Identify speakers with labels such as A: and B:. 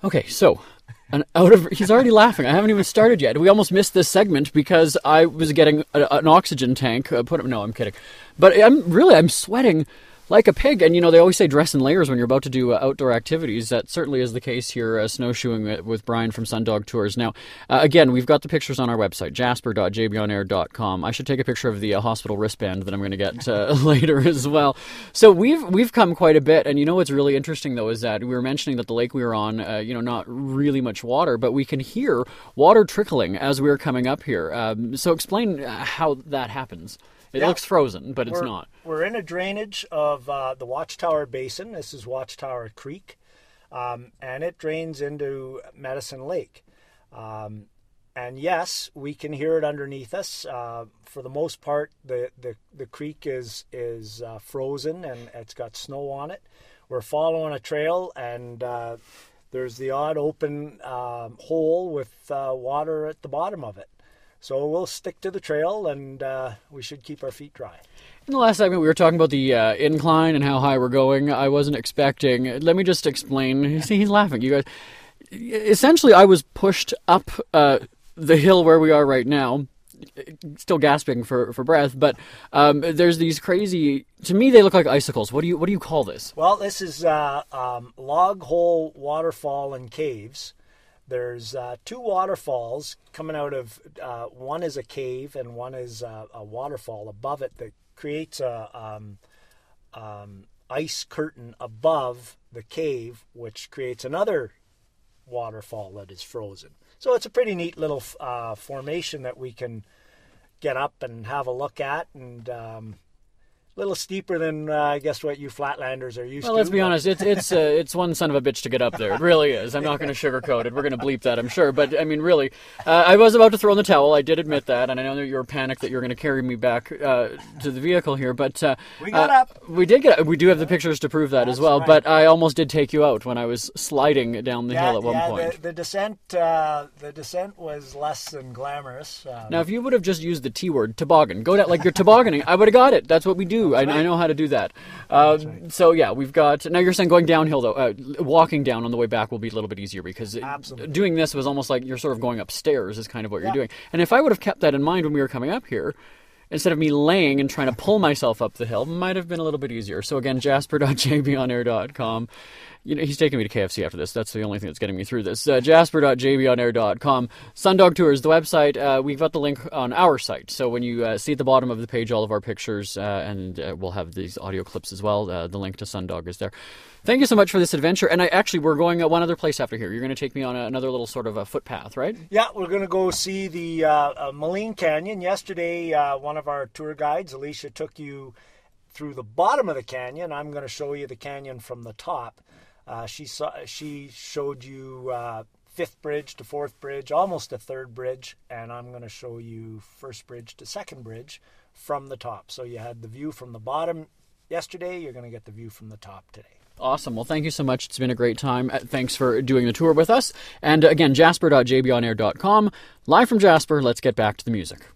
A: Okay, so he's already laughing. I haven't even started yet. We almost missed this segment because I was getting an oxygen tank no, I'm kidding. But I'm sweating like a pig. And, they always say dress in layers when you're about to do outdoor activities. That certainly is the case here, snowshoeing with Brian from Sundog Tours. Now, again, we've got the pictures on our website, jasper.jbonair.com. I should take a picture of the hospital wristband that I'm going to get later as well. So we've come quite a bit. And what's really interesting, though, is that we were mentioning that the lake we were on, not really much water, but we can hear water trickling as we were coming up here. So explain how that happens. It looks frozen, but it's not.
B: We're in a drainage of the Watchtower Basin. This is Watchtower Creek, and it drains into Medicine Lake. And yes, we can hear it underneath us. For the most part, the creek is frozen and it's got snow on it. We're following a trail, and there's the odd open hole with water at the bottom of it. So we'll stick to the trail, and we should keep our feet dry.
A: In the last segment, we were talking about the incline and how high we're going. I wasn't expecting. Let me just explain. See, he's laughing. You guys. Essentially, I was pushed up the hill where we are right now, still gasping for breath. But there's these crazy. To me, they look like icicles. What do you call this?
B: Well, this is Log Hole Waterfall and Caves. There's two waterfalls coming out of, one is a cave and one is a waterfall above it that creates a ice curtain above the cave, which creates another waterfall that is frozen. So it's a pretty neat little formation that we can get up and have a look at, and a little steeper than I guess what you Flatlanders are used to.
A: Well, let's be honest. It's one son of a bitch to get up there. It really is. I'm not going to sugarcoat it. We're going to bleep that, I'm sure. But I mean, really, I was about to throw in the towel. I did admit that, and I know that you were panicked that you were going to carry me back to the vehicle here. But
B: we got up.
A: We did get up. We do have the pictures to prove that as well. Right. But I almost did take you out when I was sliding down the hill at one point.
B: The descent was less than glamorous.
A: Now, if you would have just used the T word, toboggan, go down like you're tobogganing, I would have got it. That's what we do. I know how to do that. Right. So yeah, we've got. Now you're saying going downhill though. Walking down on the way back will be a little bit easier because doing this was almost like you're sort of going upstairs is kind of what you're doing. And if I would have kept that in mind when we were coming up here, instead of me laying and trying to pull myself up the hill, might have been a little bit easier. So again, jasper.jbonair.com. He's taking me to KFC after this. That's the only thing that's getting me through this. Jasper.jbonair.com. Sundog Tours, the website. We've got the link on our site. So when you see at the bottom of the page all of our pictures, and we'll have these audio clips as well, the link to Sundog is there. Thank you so much for this adventure. And we're going one other place after here. You're going to take me on another little sort of a footpath, right?
B: Yeah, we're going to go see the Maligne Canyon. Yesterday, one of our tour guides, Alicia, took you through the bottom of the canyon. I'm going to show you the canyon from the top. She showed you fifth bridge to fourth bridge, almost a third bridge, and I'm going to show you first bridge to second bridge from the top. So you had the view from the bottom yesterday. You're going to get the view from the top today.
A: Awesome. Well, thank you so much. It's been a great time. Thanks for doing the tour with us. And again, jasper.jbonair.com. Live from Jasper, let's get back to the music.